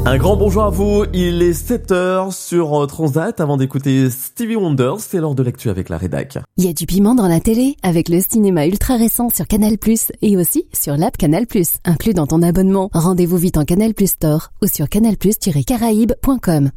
Un grand bonjour à vous, il est 7h sur Transat. Avant d'écouter Stevie Wonder, c'est l'heure de l'actu avec la rédac. Il y a du piment dans la télé avec le cinéma ultra récent sur Canal+, et aussi sur l'app Canal+. Inclus dans ton abonnement, rendez-vous vite en Canal+ Store ou sur canalplus-caraïbes.com.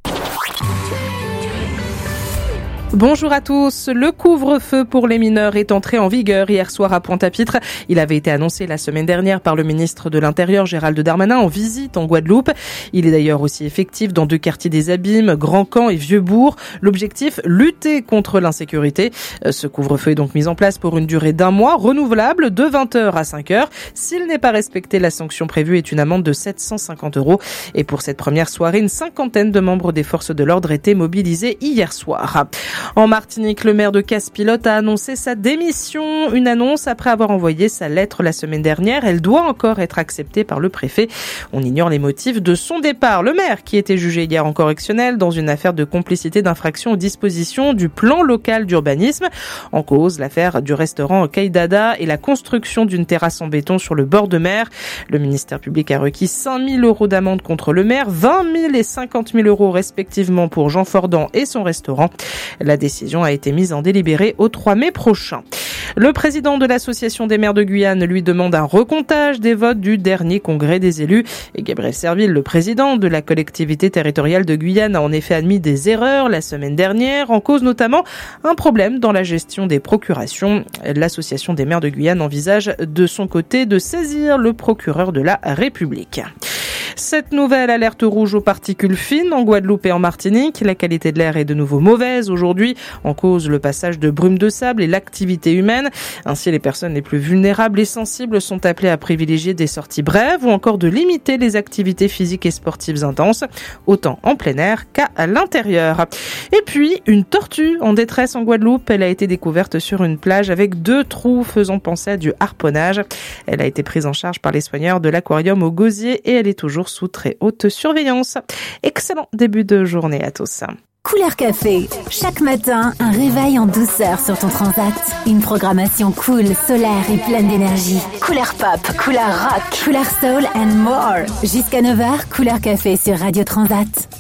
Bonjour à tous. Le couvre-feu pour les mineurs est entré en vigueur hier soir à Pointe-à-Pitre. Il avait été annoncé la semaine dernière par le ministre de l'Intérieur Gérald Darmanin en visite en Guadeloupe. Il est d'ailleurs aussi effectif dans 2 quartiers des Abîmes, Grand-Camp et Vieux-Bourg. L'objectif, lutter contre l'insécurité. Ce couvre-feu est donc mis en place pour une durée d'1 mois, renouvelable de 20h à 5h. S'il n'est pas respecté, la sanction prévue est une amende de 750 €. Et pour cette première soirée, une 50aine de membres des forces de l'ordre étaient mobilisés hier soir. En Martinique, le maire de Casse-Pilote a annoncé sa démission. Une annonce après avoir envoyé sa lettre la semaine dernière. Elle doit encore être acceptée par le préfet. On ignore les motifs de son départ. Le maire, qui était jugé hier en correctionnel dans une affaire de complicité d'infraction aux dispositions du plan local d'urbanisme. En cause, l'affaire du restaurant Kaidada et la construction d'une terrasse en béton sur le bord de mer. Le ministère public a requis 5 000 € d'amende contre le maire, 20 000 et 50 000 € respectivement pour Jean Fordan et son restaurant. La décision a été mise en délibéré au 3 mai prochain. Le président de l'Association des maires de Guyane lui demande un recomptage des votes du dernier congrès des élus. Et Gabriel Serville, le président de la collectivité territoriale de Guyane, a en effet admis des erreurs la semaine dernière, en cause notamment un problème dans la gestion des procurations. L'Association des maires de Guyane envisage de son côté de saisir le procureur de la République. Cette nouvelle alerte rouge aux particules fines en Guadeloupe et en Martinique. La qualité de l'air est de nouveau mauvaise aujourd'hui, en cause le passage de brumes de sable et l'activité humaine. Ainsi, les personnes les plus vulnérables et sensibles sont appelées à privilégier des sorties brèves ou encore de limiter les activités physiques et sportives intenses, autant en plein air qu'à l'intérieur. Et puis, une tortue en détresse en Guadeloupe. Elle a été découverte sur une plage avec 2 trous faisant penser à du harponnage. Elle a été prise en charge par les soigneurs de l'aquarium au Gosier et elle est toujours sous très haute surveillance. Excellent début de journée à tous. Couleur Café. Chaque matin, un réveil en douceur sur ton transat. Une programmation cool, solaire et pleine d'énergie. Couleur pop, couleur rock, couleur soul and more. Jusqu'à 9h, Couleur Café sur Radio Transat.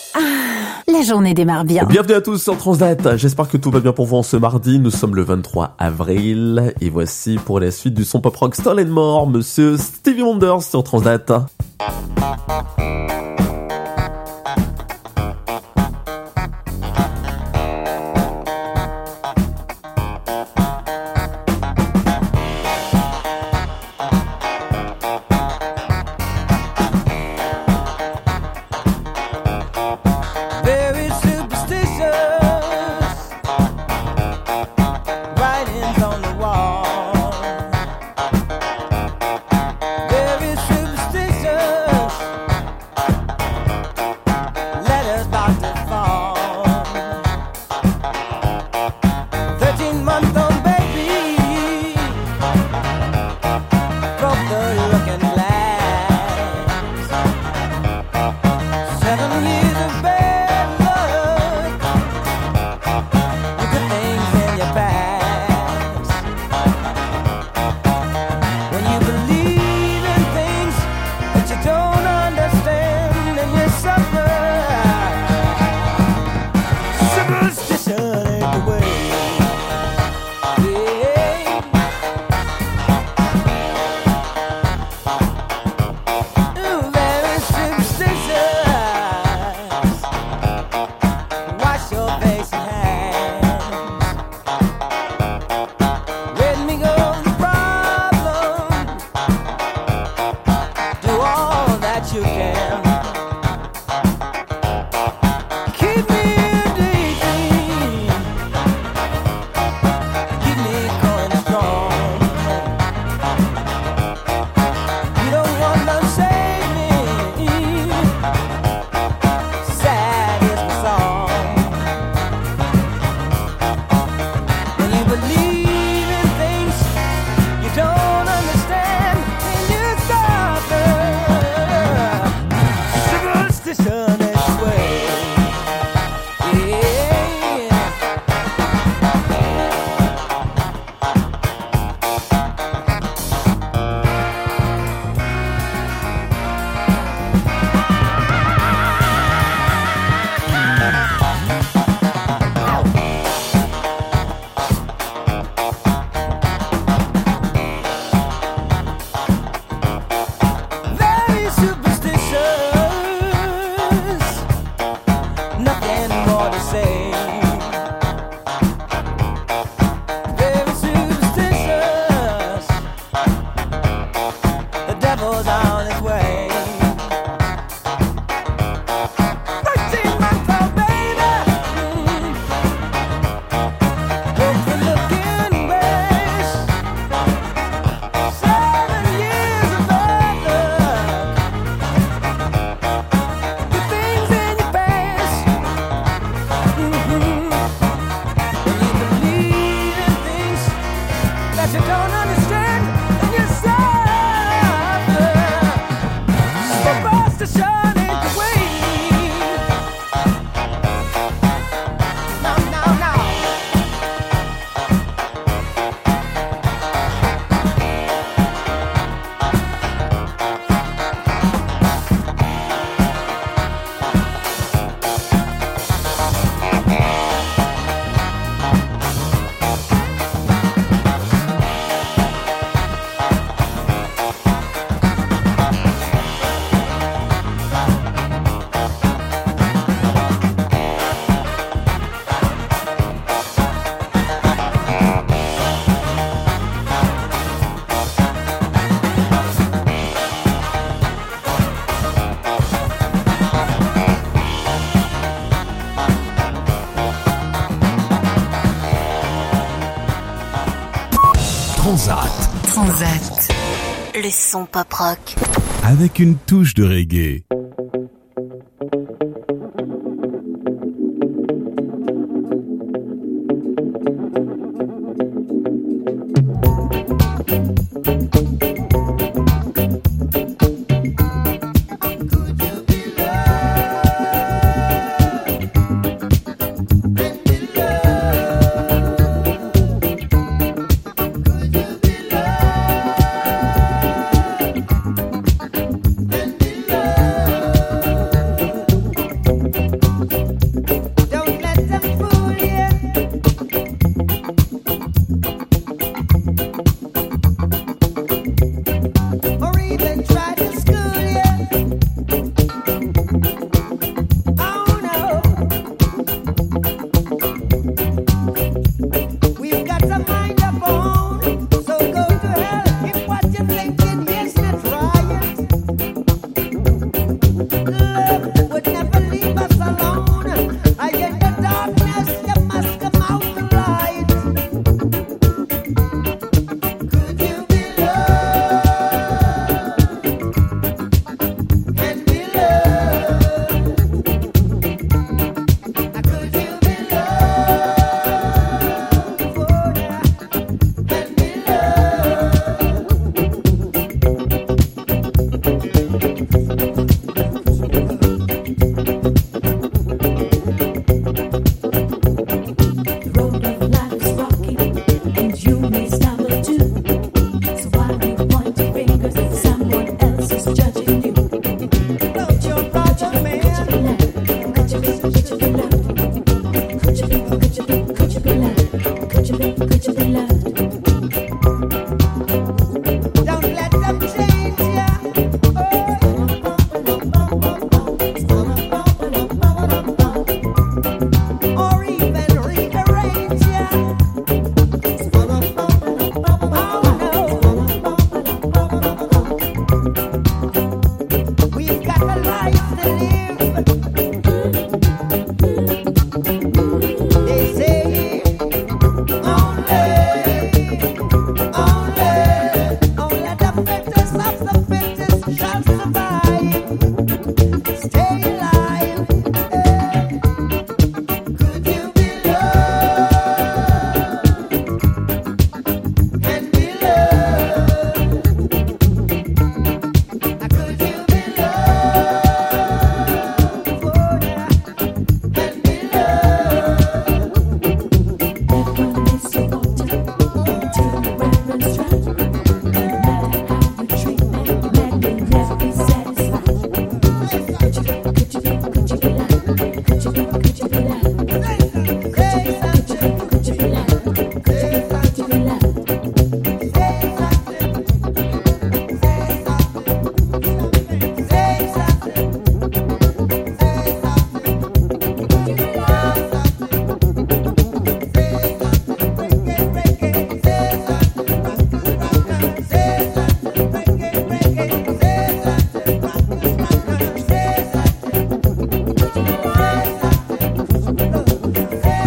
La journée démarre bien. Bienvenue à tous sur Transat. J'espère que tout va bien pour vous en ce mardi. Nous sommes le 23 avril. Et voici pour la suite du son pop rock Stolen More, monsieur Stevie Wonder sur Transat. to shine it away. Transat. Le son pop rock. Avec une touche de reggae. Love.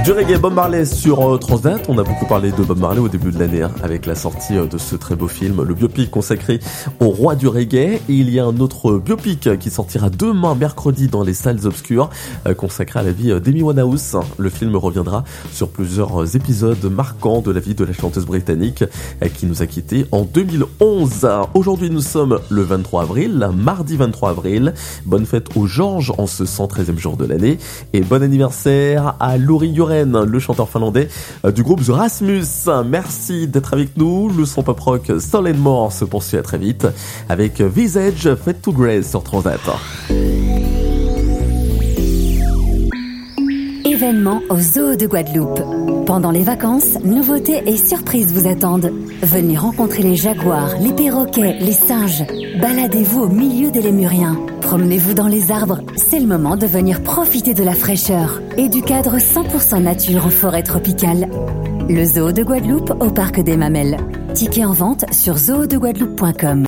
Du reggae, Bob Marley sur Transat. On a beaucoup parlé de Bob Marley au début de l'année, avec la sortie de ce très beau film, le biopic consacré au roi du reggae. Et il y a un autre biopic qui sortira demain, mercredi, dans les salles obscures, consacré à la vie d'Amy Winehouse. Le film reviendra sur plusieurs épisodes marquants de la vie de la chanteuse britannique qui nous a quittés en 2011. Aujourd'hui, nous sommes le 23 avril, mardi 23 avril. Bonne fête aux Georges en ce 113e jour de l'année. Et bon anniversaire à Lauri Juren, le chanteur finlandais du groupe The Rasmus. Merci d'être avec nous. Le son pop rock Soul and More se poursuit à très vite avec Visage Fade to Grey sur Transat. Événement au Zoo de Guadeloupe. Pendant les vacances, nouveautés et surprises vous attendent. Venez rencontrer les jaguars, les perroquets, les singes. Baladez-vous au milieu des lémuriens. Promenez-vous dans les arbres. C'est le moment de venir profiter de la fraîcheur et du cadre 100% nature en forêt tropicale. Le Zoo de Guadeloupe au Parc des Mamelles. Tickets en vente sur zoodeguadeloupe.com.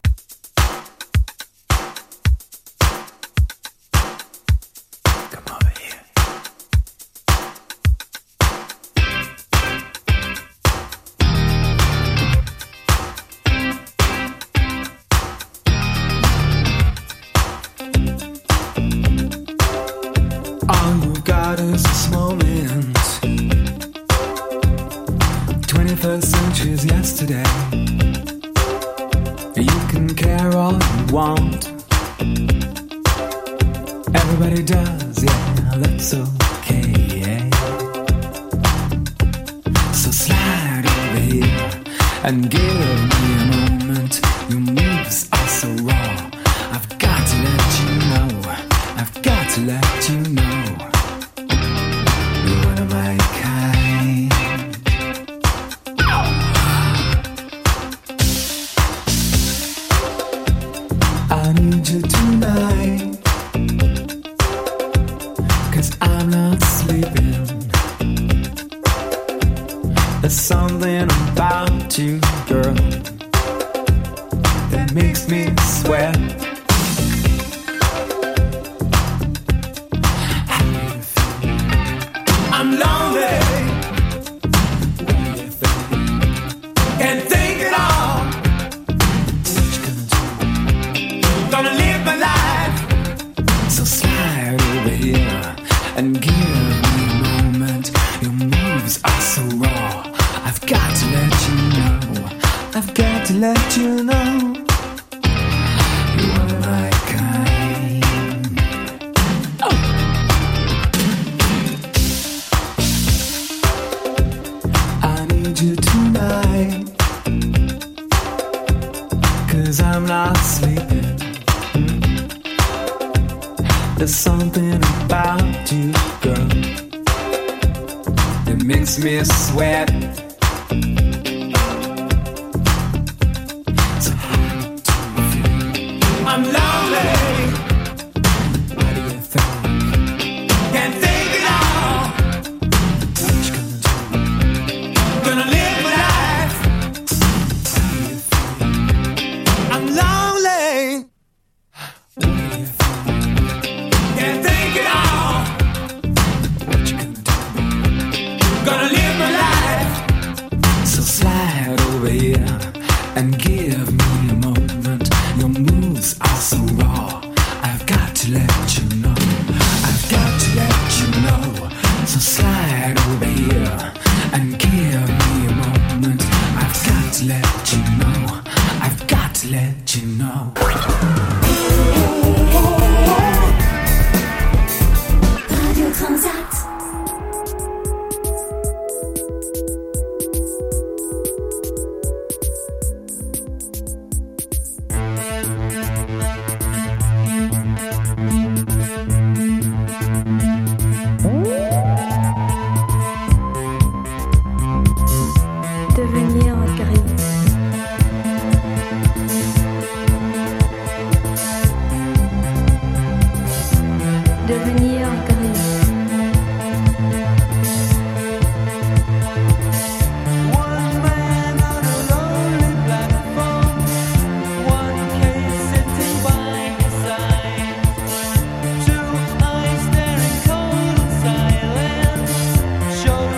Show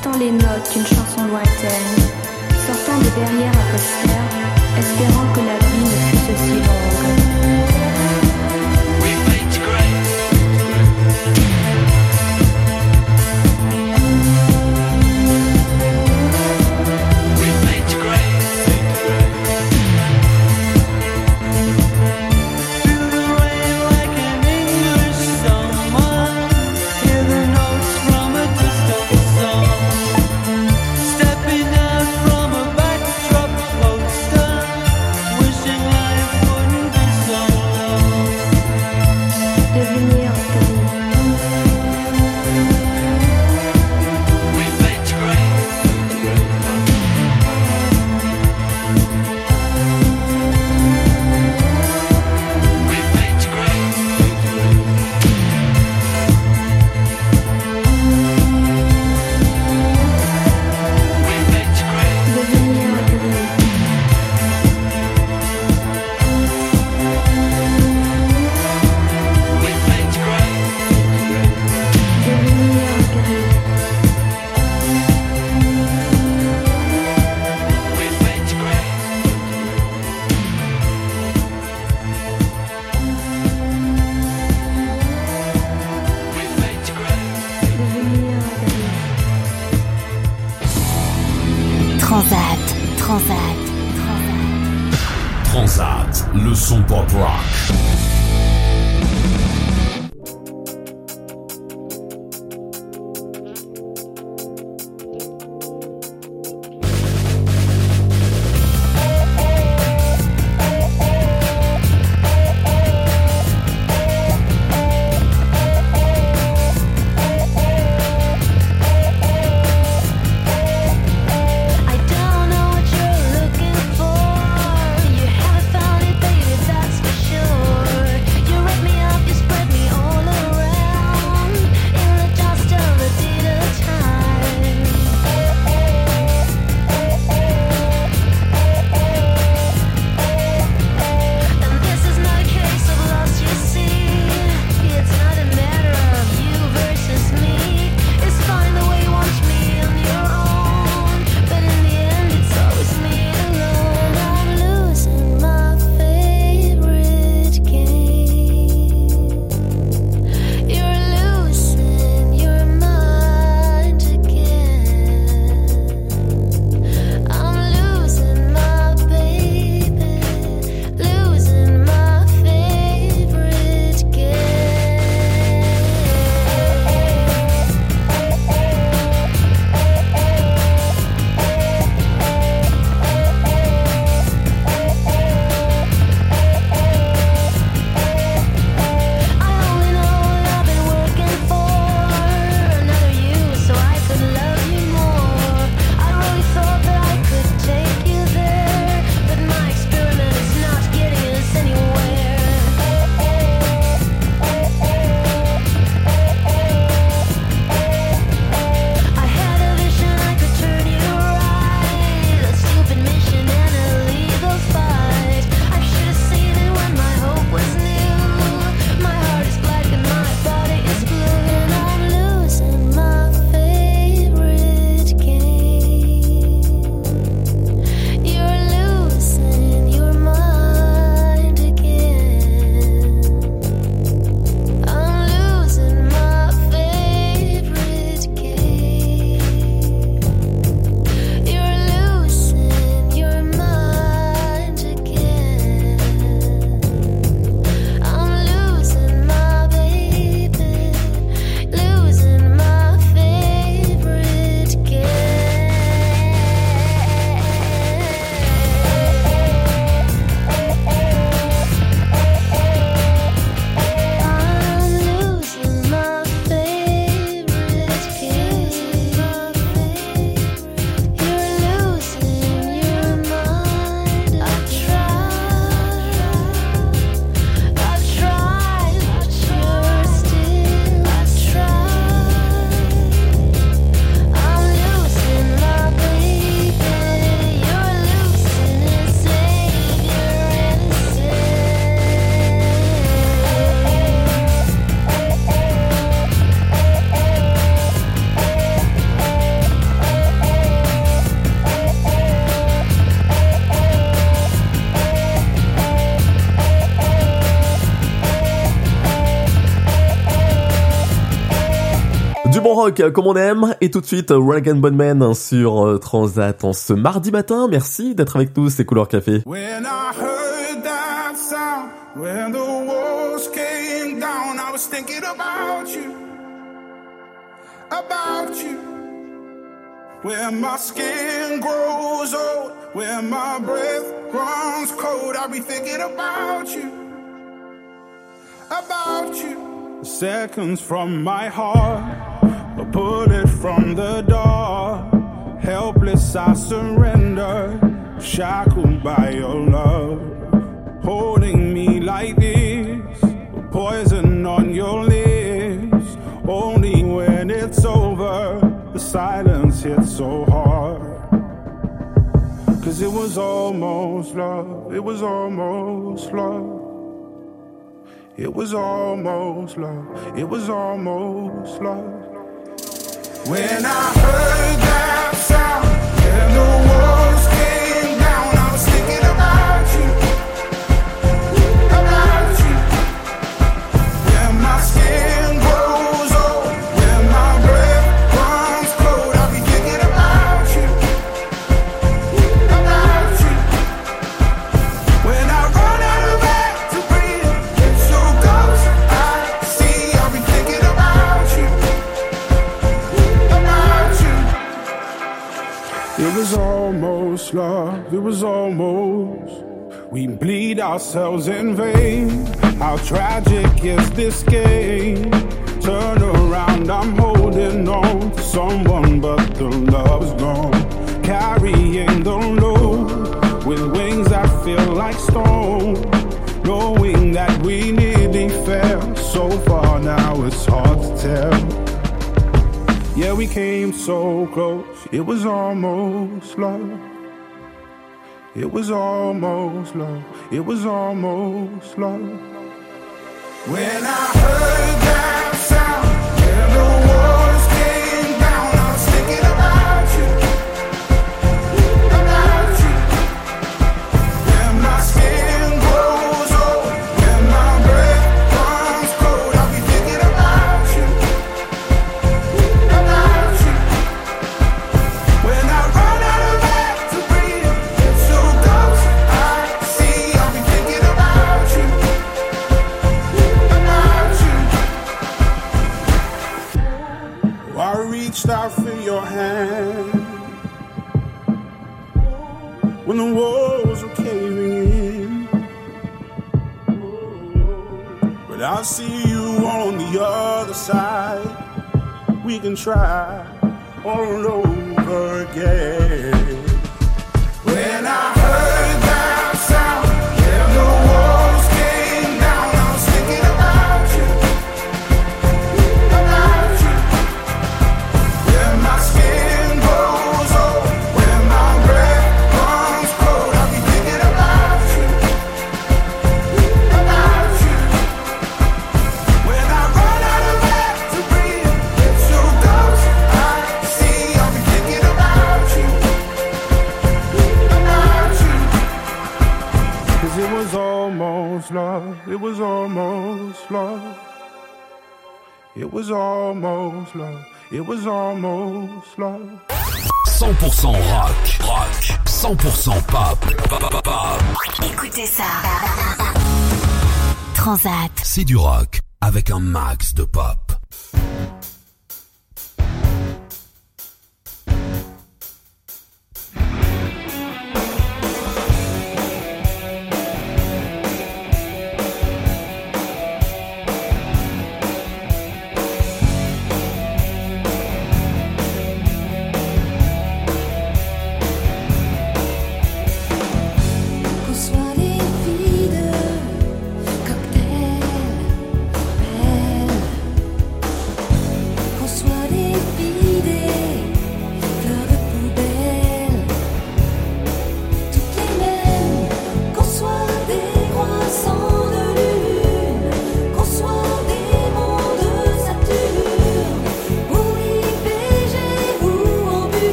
comptant les notes d'une chanson lointaine, sortant de derrière un poster, espérant que la vie ne fût aussi longue. Transat, le son pop rock. I don't know what you're looking for. You haven't found it, baby, that's for sure. rock comme on aime. Et tout de suite, Rag & Bone Man sur Transat en ce mardi matin. Merci d'être avec nous, c'est Couleur Café. When I heard that sound, when the walls came down, I was thinking about you. When my skin grows old, when my breath runs cold, I'll be thinking about you. Seconds from my heart, a bullet from the dark. Helpless I surrender, shackled by your love. Holding me like this, poison on your lips. Only when it's over, the silence hits so hard. 'Cause it was almost love, it was almost love. It was almost love, it was almost love. When I heard that sound, and the walls came down, I was thinking about you. When my skin grows old, when my breath runs cold, I'll be thinking about you. When I run out of air to breathe, it's your ghost I see, I'll be thinking about you. It was almost love, it was almost. We bleed ourselves in vain. How tragic is this game? Turn around, I'm holding on to someone, but the love's gone. Carrying the load with wings that feel like stone. Knowing that we nearly fell so far, now it's hard to tell. Yeah, we came so close, it was almost love. It was almost love, it was almost love. When I heard that sound, and the walls came down, I was thinking about you. When my skin grows old, when my breath runs cold, I'll be thinking about you. When I run out of air to breathe, it's your ghost I see, I'll be thinking about you. I reached out for your hand when the walls were caving in, but I see you on the other side. We can try all over again. When I heard that sound, and the walls came down, I was thinking about you. When my skin grows old, when my breath runs cold, I'll be thinking about you. When I run out of air to breathe, it's your ghost I see, I'll be thinking about you. 'Cause it was almost love, it was almost love. It was almost love, it was almost love. 100% rock, 100% pop. Écoutez ça. Transat. C'est du rock avec un max de pop. Qu'on soit des filles de cocktail, belles.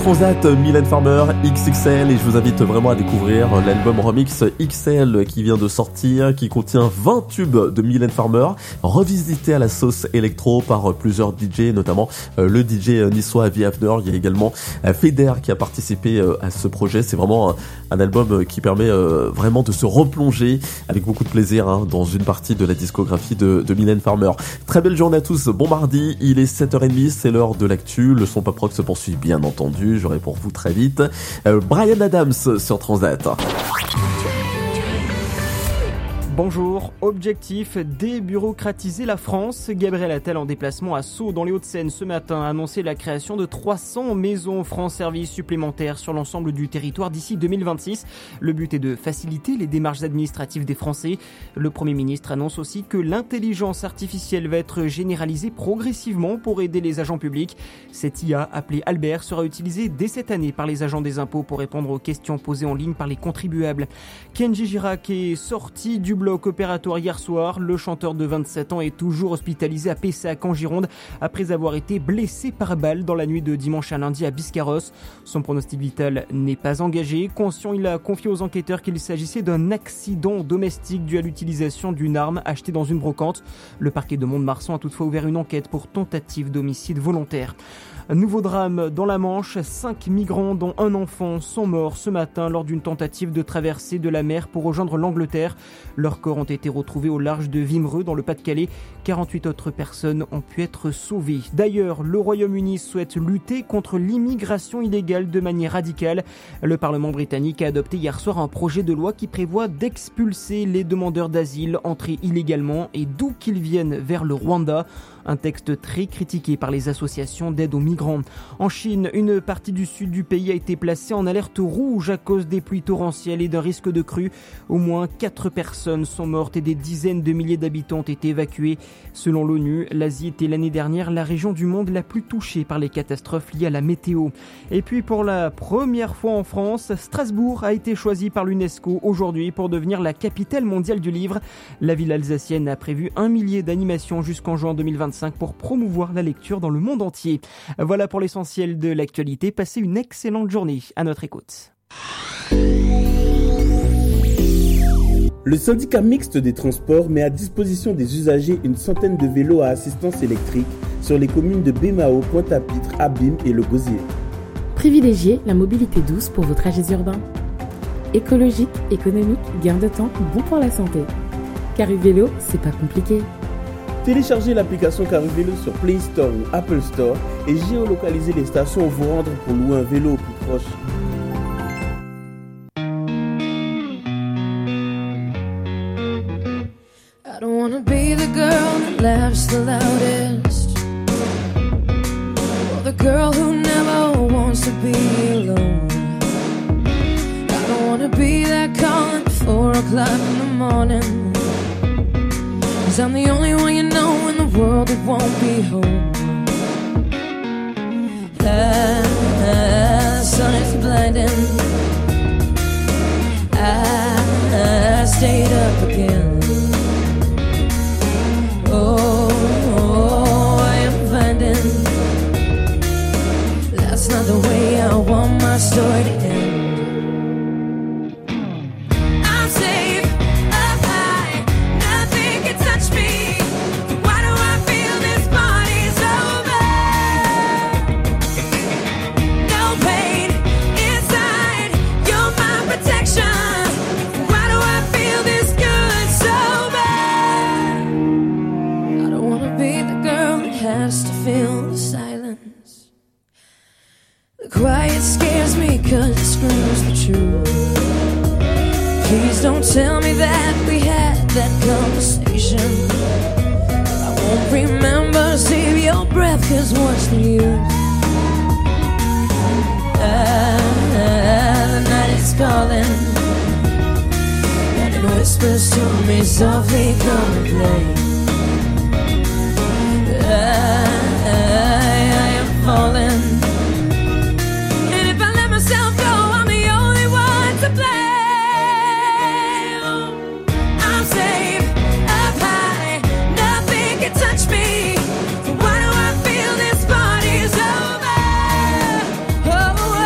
Transat, Mylène Farmer, XXL, et je vous invite vraiment à découvrir l'album remix XL qui vient de sortir, qui contient 20 tubes de Mylène Farmer, revisités à la sauce électro par plusieurs DJ, notamment le DJ niçois Avi Hafner. Il y a également Feder qui a participé à ce projet. C'est vraiment un album qui permet vraiment de se replonger avec beaucoup de plaisir dans une partie de la discographie de Mylène Farmer. Très belle journée à tous, bon mardi, il est 7h30, c'est l'heure de l'actu, le son pop rock se poursuit bien entendu. J'aurai pour vous très vite Bryan Adams sur Transat. Bonjour, objectif, débureaucratiser la France. Gabriel Attal en déplacement à Sceaux dans les Hauts-de-Seine ce matin a annoncé la création de 300 maisons France Service supplémentaires sur l'ensemble du territoire d'ici 2026. Le but est de faciliter les démarches administratives des Français. Le Premier ministre annonce aussi que l'intelligence artificielle va être généralisée progressivement pour aider les agents publics. Cette IA, appelée Albert, sera utilisée dès cette année par les agents des impôts pour répondre aux questions posées en ligne par les contribuables. Kenji Girac est sorti du bloc opératoire hier soir. Le chanteur de 27 ans est toujours hospitalisé à Pessac en Gironde après avoir été blessé par balle dans la nuit de dimanche à lundi à Biscarrosse. Son pronostic vital n'est pas engagé. Conscient, il a confié aux enquêteurs qu'il s'agissait d'un accident domestique dû à l'utilisation d'une arme achetée dans une brocante. Le parquet de Mont-de-Marsan a toutefois ouvert une enquête pour tentative d'homicide volontaire. Un nouveau drame dans la Manche. 5 migrants, dont un enfant, sont morts ce matin lors d'une tentative de traversée de la mer pour rejoindre l'Angleterre. Leurs corps ont été retrouvés au large de Wimereux dans le Pas-de-Calais. 48 autres personnes ont pu être sauvées. D'ailleurs, le Royaume-Uni souhaite lutter contre l'immigration illégale de manière radicale. Le Parlement britannique a adopté hier soir un projet de loi qui prévoit d'expulser les demandeurs d'asile entrés illégalement et d'où qu'ils viennent vers le Rwanda. Un texte très critiqué par les associations d'aide aux migrants. En Chine, une partie du sud du pays a été placée en alerte rouge à cause des pluies torrentielles et d'un risque de crue. Au moins 4 personnes sont mortes et des dizaines de milliers d'habitants ont été évacués. Selon l'ONU, l'Asie était l'année dernière la région du monde la plus touchée par les catastrophes liées à la météo. Et puis pour la première fois en France, Strasbourg a été choisie par l'UNESCO aujourd'hui pour devenir la capitale mondiale du livre. La ville alsacienne a prévu 1 millier d'animations jusqu'en juin 2025 pour promouvoir la lecture dans le monde entier. Voilà pour l'essentiel de l'actualité. Passez une excellente journée à notre écoute. Le syndicat mixte des transports met à disposition des usagers une centaine de vélos à assistance électrique sur les communes de Bémao, Pointe-à-Pitre, Abîme et Le Gosier. Privilégiez la mobilité douce pour vos trajets urbains. Écologique, économique, gain de temps, bon pour la santé. Caruvélo, c'est pas compliqué. Téléchargez l'application Caruvélo sur Play Store ou Apple Store et géolocalisez les stations où vous rendre pour louer un vélo au plus proche. I don't wanna be the girl that laughs the loudest, or the girl who never wants to be alone. I don't wanna be that call at 4 o'clock in the morning, 'cause I'm the only one you know in the world that won't be home. The sun is blinding, I stayed up again. Oh, I am finding that's not the way I want my story to end. I'm safe up high, nothing can touch me. Why do I feel this body's over? No pain inside, you're my protection. Why do I feel this good sober? I don't wanna be the girl that has to feel the silence. The quiet scares me 'cause it screams the truth. Please don't tell me that we had that conversation. I won't remember, save your breath, 'cause what's the use? The night is calling, and it whispers to me softly, come and play. I am falling, and if I let myself go, I'm the only one to blame. I'm safe up high, nothing can touch me. Why do I feel this party's over? Oh,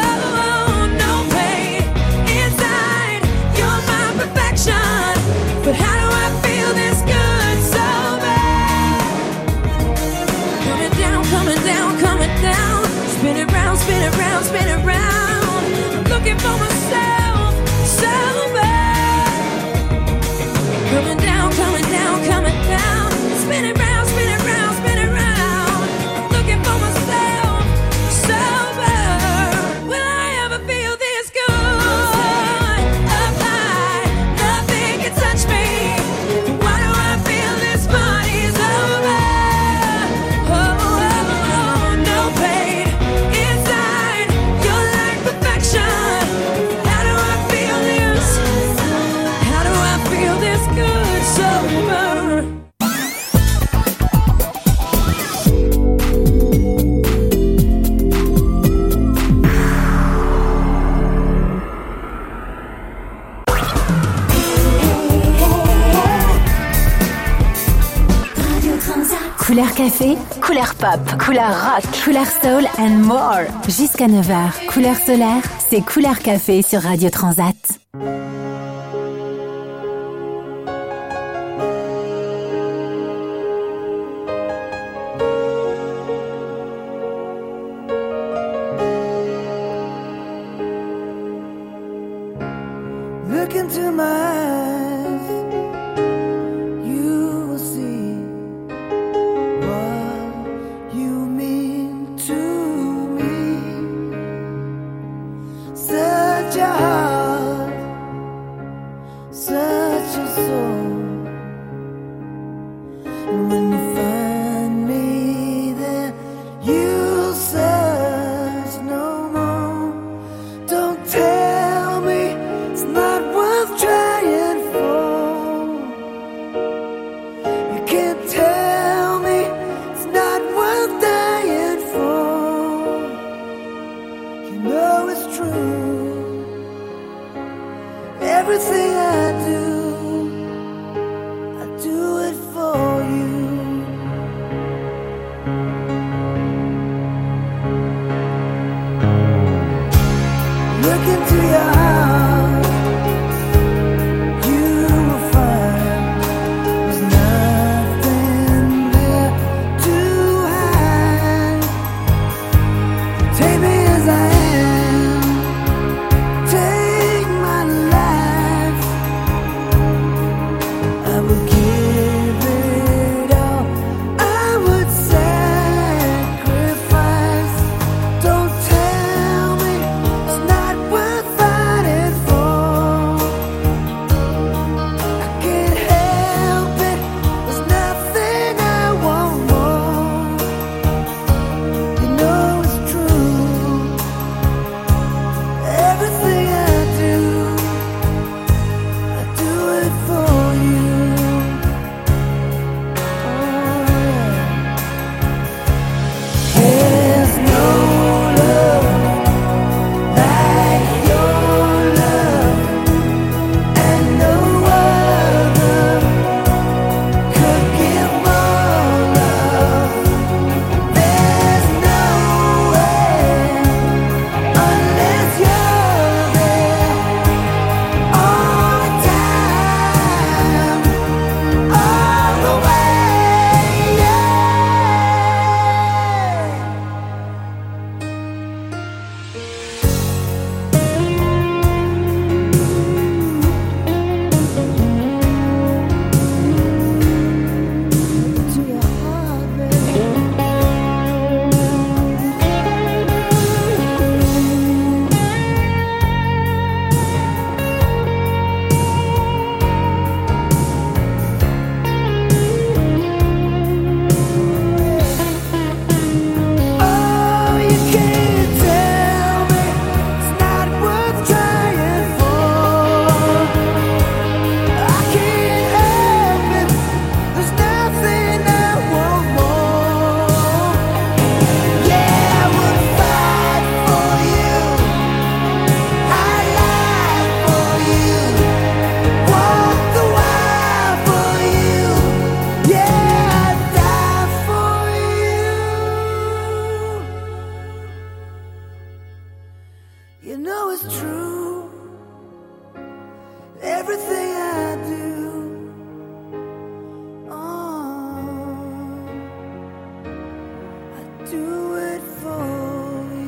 Spin it round, spin it round, spin it round. I'm looking for myself, somewhere. Coming down, coming down, coming down. Spin it round, spin it round, spin it round. I'm looking for myself, somewhere. Will I ever feel this good? Up high, nothing can touch me. Why do I feel this party's over? Oh, oh, oh, no pain inside. You're like perfection. How do I feel this? How do I feel this good sober? Couleur café, couleur pop, couleur rock, couleur soul and more. Jusqu'à 9h, couleur solaire, c'est couleur café sur Radio Transat. Look into my eyes, you will see what you mean to me. Such a heart, such a soul. And when you find me there, you'll search no more. Don't tell me it's not worth trying for. You can't tell me it's not worth dying for. You know it's true. Everything I do it for you. Look into your heart, you will find there's nothing there to hide. Take me as I am, take my life. I would give it all, I would sacrifice. Don't tell me it's not worth fighting for. I can't help it, there's nothing I want more. You know it's true. Everything I do it for you. There's no love like your love, and no other could give more love. There's no way unless you're there all the time, all the way. To your heart, baby. Oh, you can't tell me it's not worth trying for. I can't help it, there's nothing I want more. Yeah, I would fight for you, I'd lie for you, walk the wire for you. Yeah, I'd die for you. You know it's true. Everything I do, I do it for you.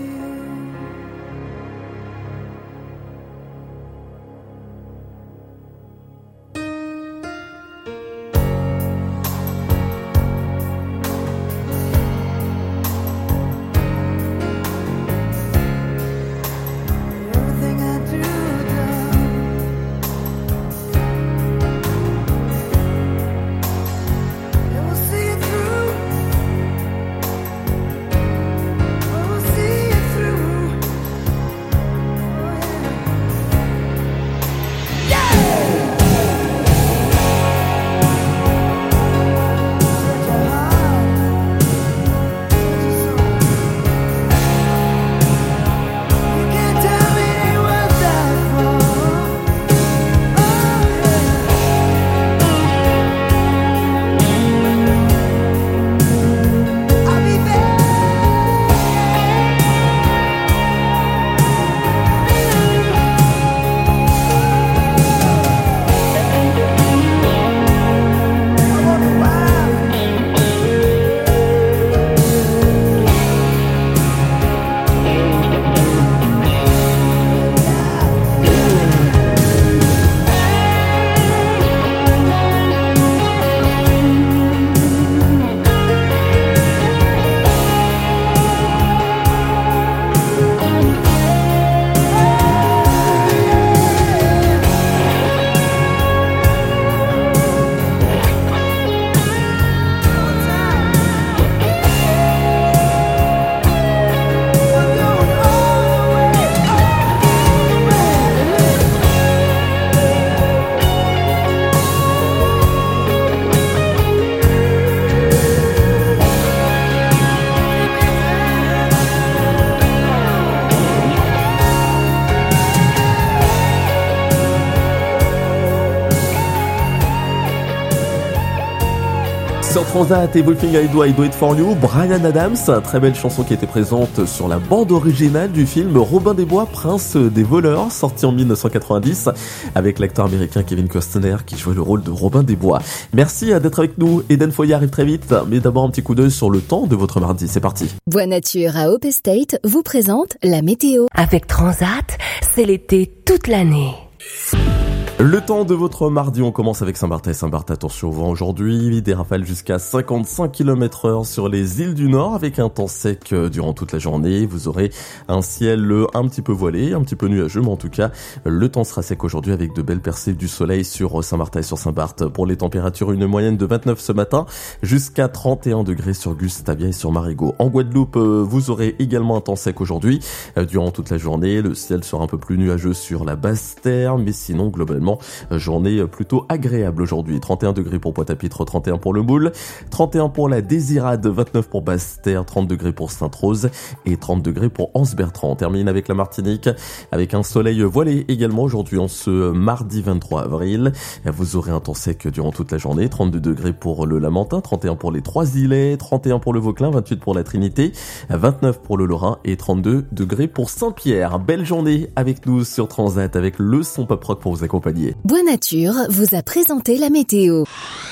Transat, Everything I Do It For You, Bryan Adams, très belle chanson qui était présente sur la bande originale du film Robin des Bois, Prince des voleurs, sorti en 1990, avec l'acteur américain Kevin Costner qui jouait le rôle de Robin des Bois. Merci d'être avec nous, Eden Foyer arrive très vite, mais d'abord un petit coup d'œil sur le temps de votre mardi, c'est parti. Bois Nature à Hope Estate vous présente la météo. Avec Transat, c'est l'été toute l'année. Le temps de votre mardi, on commence avec Saint-Barthès. Attention au vent aujourd'hui, des rafales jusqu'à 55 km/h sur les îles du Nord avec un temps sec durant toute la journée. Vous aurez un ciel un petit peu voilé, un petit peu nuageux, mais en tout cas, le temps sera sec aujourd'hui avec de belles percées du soleil sur Saint-Martin et sur Saint-Barth. Pour les températures, une moyenne de 29 ce matin jusqu'à 31 degrés sur Gustavia et sur Marigot. En Guadeloupe, vous aurez également un temps sec aujourd'hui durant toute la journée. Le ciel sera un peu plus nuageux sur la Basse-Terre, mais sinon, globalement, journée plutôt agréable aujourd'hui. 31 degrés pour Pointe-à-Pitre, 31 pour le Moule, 31 pour la Désirade, 29 pour Basse-Terre, 30 degrés pour Sainte-Rose et 30 degrés pour Anse-Bertrand. On termine avec la Martinique, avec un soleil voilé également aujourd'hui en ce mardi 23 avril. Vous aurez un temps sec durant toute la journée, 32 degrés pour le Lamentin, 31 pour les Trois-Îlets, 31 pour le Vauclin, 28 pour la Trinité, 29 pour le Lorrain et 32 degrés pour Saint-Pierre. Belle journée avec nous sur Transat avec le son pop rock pour vous accompagner. Bois Nature vous a présenté la météo.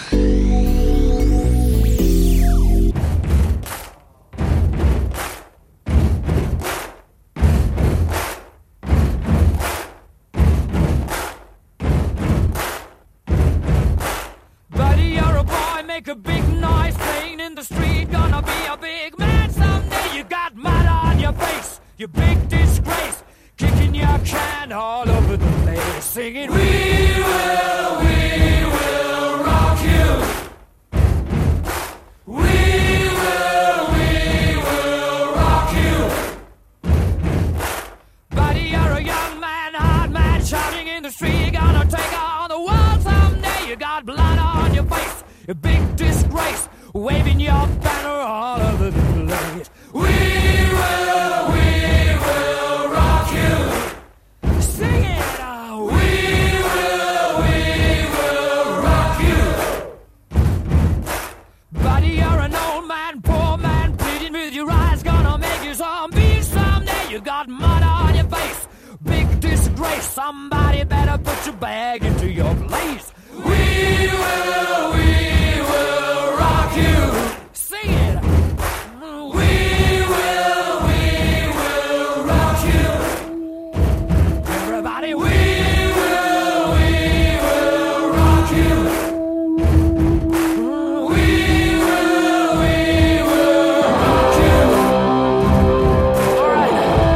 Buddy, you're a boy, make a big noise, playing in the street, gonna be a big man someday. You got mud on your face, you big disgrace, kicking your can all over the place, singing, we will rock you. We will rock you. Buddy, you're a young man, hard man, shouting in the street, gonna take on the world someday. You got blood on your face, a big disgrace, waving your banner all over the place. We will rock you. Sing it out. We will rock you. Buddy, you're an old man, poor man, pleading with your eyes, gonna make you zombie someday. You got mud on your face, big disgrace. Somebody better put your bag into your place. We will rock you. Sing it. We will rock you. Everybody, we will rock you. We will rock you. All right.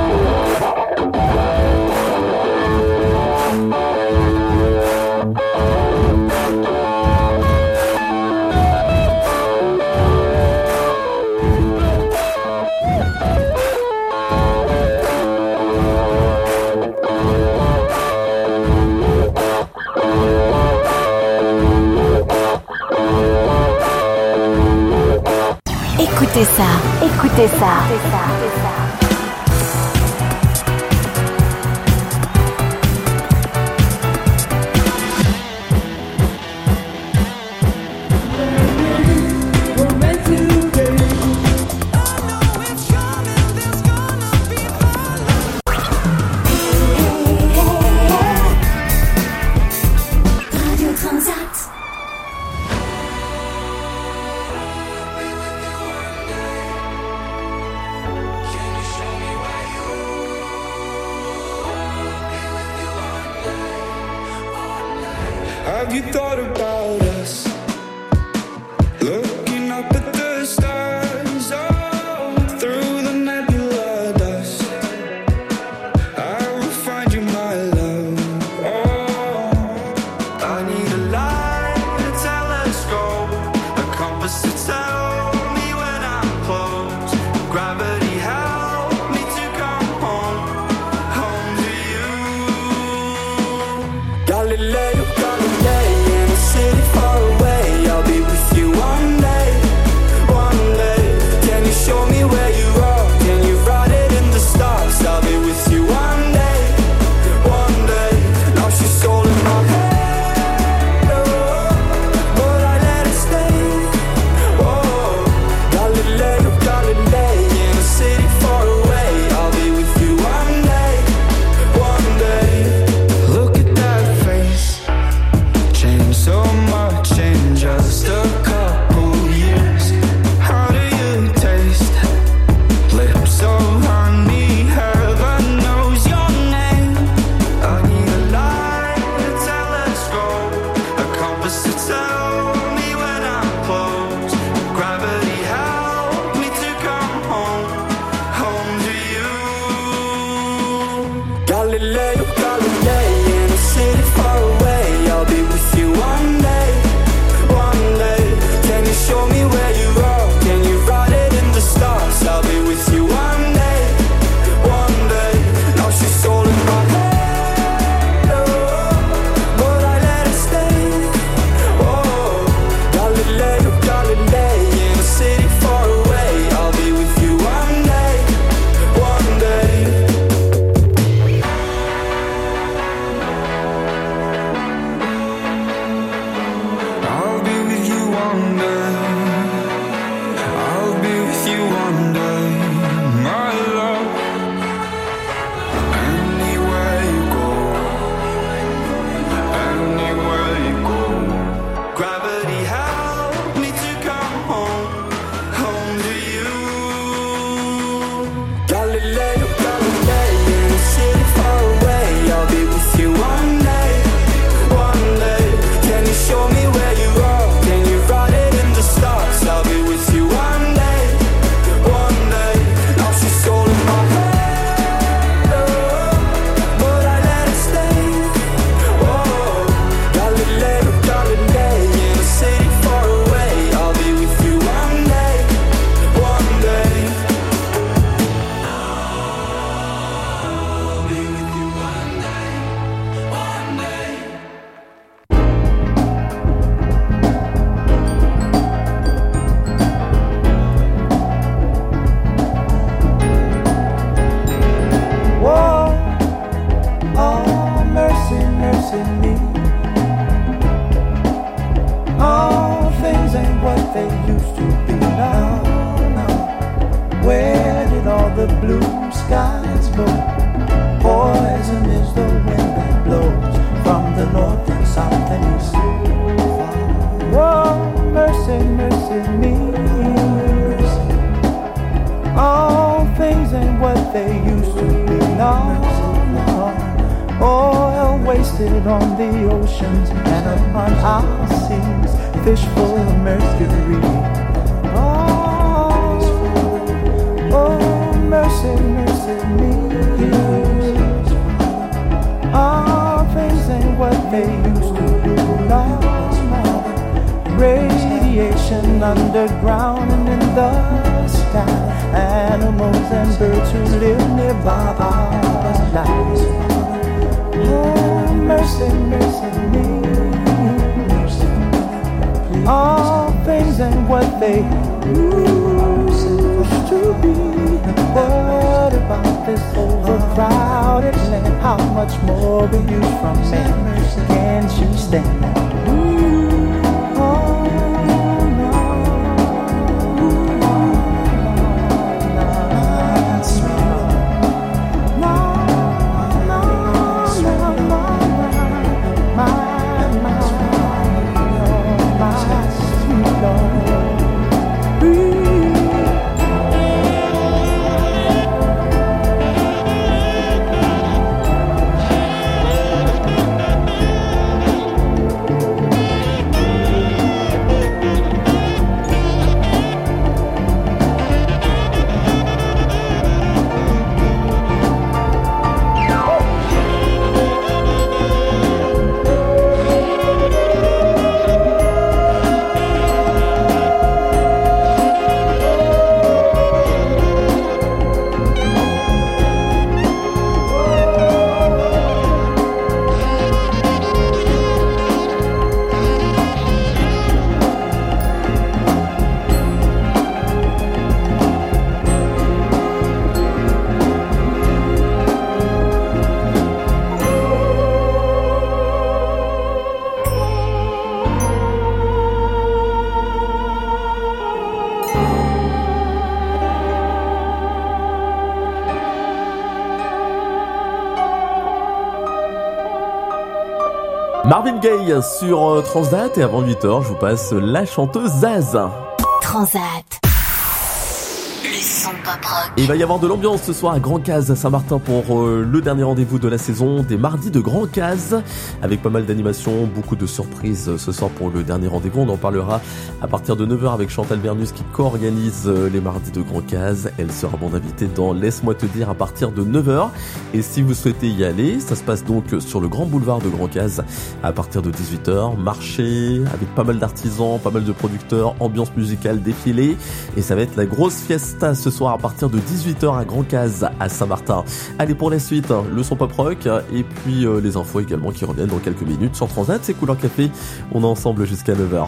Écoutez ça, écoutez ça. Have you thought about us? Looking up at the stars, oh, through the nebula dust. I will find you, my love. Oh, I need a light, a telescope, a compass to tell me when I'm close. Gravity help me to come home, home to you. Galileo, in a city far Galileo, Galilei, in a city far away. I'll be with you one day, one day. Can you show me where you are? Can you write it in the stars? I'll be with you one day, one day. Now she's all in my head, oh, but I let her stay. Oh, Galileo, Galilei, in a city far away. I'll be with you one day, one day. I'll be with you one day. I'll be with you one day, my love. Anywhere you go, anywhere you go. Gravity help me to come home, home to you. Galileo, Galilei, in a city far away. I'll be with you one day, one day. Can you show me where you are? Can you write it in the stars? I'll be with you one day, one day. Now she's all in my head, oh, but I let her stay. Oh, Galileo, Galilei, in a city far away. I'll be with you one day, one day. I'll be with you one day, one day. Whoa, oh, mercy, mercy me. All things ain't what they used to be now. Where did all the blue skies go? Poison is the wind that blows from the north and south and east. Whoa, mercy, mercy me. All things ain't what they used to be now. Oil wasted on the oceans and upon our seas, fish full of mercury. Oh, oh, mercy, mercy me. All things ain't what they used to be now. Radiation underground and in the sky. Animals and birds who live nearby our lives. Oh, mercy, mercy me. All things ain't what they used to be. What about this overcrowded land? How much more will you from man? Can't you stand that? Marvin Gaye sur Transat, et avant 8h, je vous passe la chanteuse Zaz. Transat. Le son pop rock. Et il va y avoir de l'ambiance ce soir à Grand Case à Saint-Martin pour le dernier rendez-vous de la saison des mardis de Grand Case, avec pas mal d'animations, beaucoup de surprises ce soir pour le dernier rendez-vous. On en parlera à partir de 9h avec Chantal Bernus qui co-organise les mardis de Grand Case. Elle sera mon invitée dans Laisse-moi te dire à partir de 9h. Et si vous souhaitez y aller, ça se passe donc sur le grand boulevard de Grand Case à partir de 18h. Marché avec pas mal d'artisans, pas mal de producteurs, ambiance musicale, défilé. Et ça va être la grosse fiesta ce soir à partir de 18h à Grand Case à Saint-Martin. Allez, pour la suite, le son pop rock et puis les infos également qui reviennent dans quelques minutes sur Transat. C'est Couleur Café. On est ensemble jusqu'à 9h.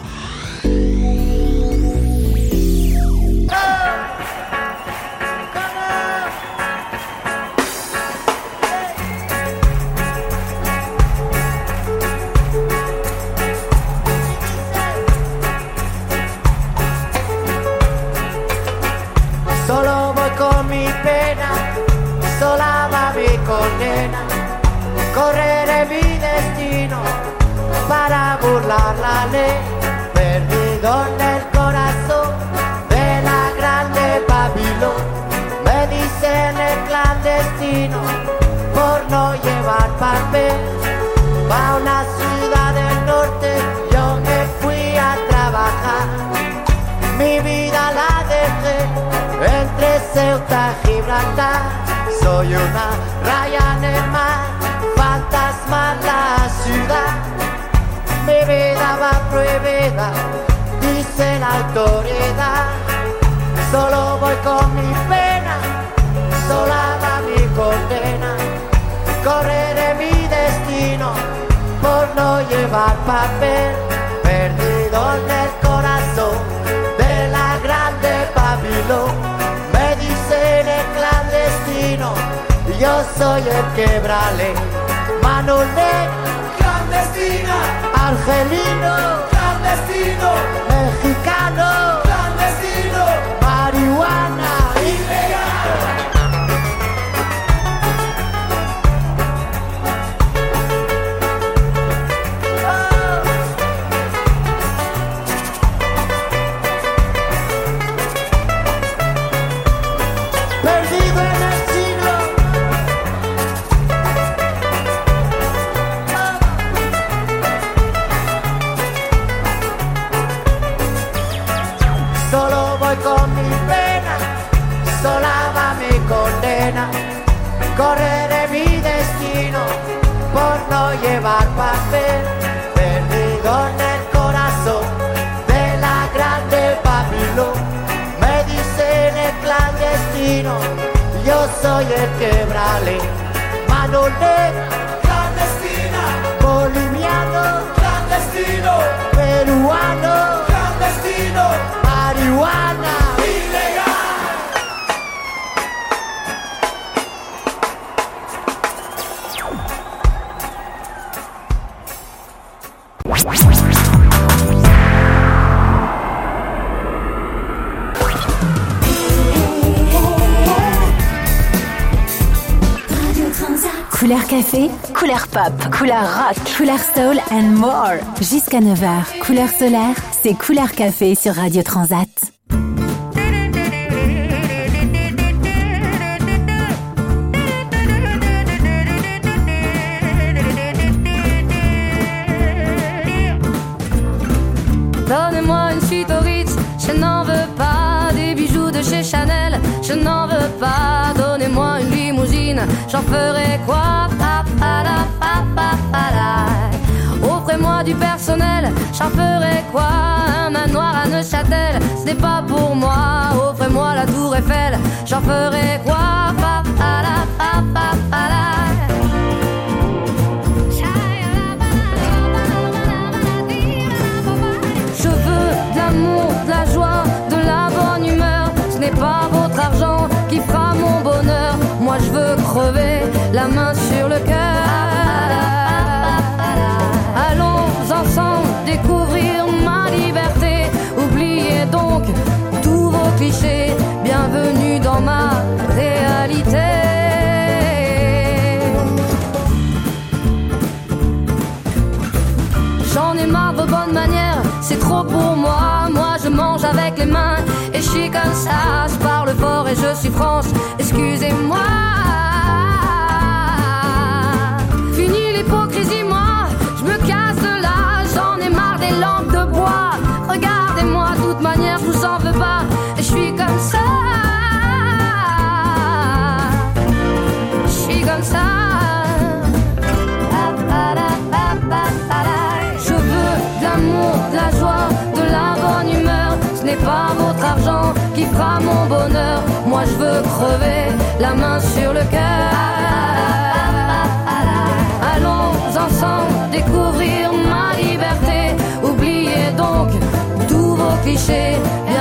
Solo voy con mi pena, sola va mi condena. Correré mi destino para burlar la ley. Perdido en el corazón de la grande Babilón. Me dicen el clandestino por no llevar papel. Pa' una ciudad del norte yo me fui a trabajar. Mi vida la dejé entre Ceuta y Gibraltar. Soy una raya en el mar, fantasma en la ciudad. Mi vida va prohibida, dice la autoridad. Solo voy con mi pena, sola va mi condena. Correré mi destino por no llevar papel. Perdido en el corazón de la grande Babilón. Me dicen el clandestino, yo soy el quebrale. Manolé, clandestina. Argelino, clandestino. Mexicano, clandestino. Marihuana, ilegal. Perdido en el siglo. Solo voy con mi pena, sola va mi condena. Correré mi destino por no llevar papel. Perdido en el corazón de la grande Babilón. Me dicen el clandestino, yo soy el quebrale. Manolé, clandestina. Boliviano, clandestino. Peruano, clandestino. Marihuana, ilegal. Couleur café, couleur pop, couleur rock, couleur soul and more. Jusqu'à 9h, couleur solaire, c'est Couleur Café sur Radio Transat. Donnez-moi une suite au Ritz, je n'en veux pas. Des bijoux de chez Chanel, je n'en veux pas. Donnez-moi une limousine, j'en ferai quoi? Offrez-moi du personnel, j'en ferai quoi? Un manoir à Neuchâtel, ce n'est pas pour moi. Offrez-moi la tour Eiffel, j'en ferai quoi? Je veux de l'amour, de la joie, de la bonne humeur. Ce n'est pas votre argent qui fera mon bonheur. Moi je veux crever, la main sur le cœur. Allons ensemble découvrir ma liberté. Oubliez donc tous vos clichés. Bienvenue dans ma réalité. J'en ai marre de vos bonnes manières, c'est trop pour moi. Moi je mange avec les mains et je suis comme ça. Je parle fort Nord et je suis France, excusez-moi. Fini l'hypocrisie, moi, je me casse de là, j'en ai marre des lampes de bois. Regardez-moi, de toute manière, je vous en veux pas, et je suis comme ça. Je suis comme ça. Je veux de l'amour, de la joie, de la bonne humeur. Ce n'est pas votre argent qui fera mon bonheur. Moi je veux crever, la main sur le cœur. Allons ensemble découvrir ma liberté. Oubliez donc tous vos clichés.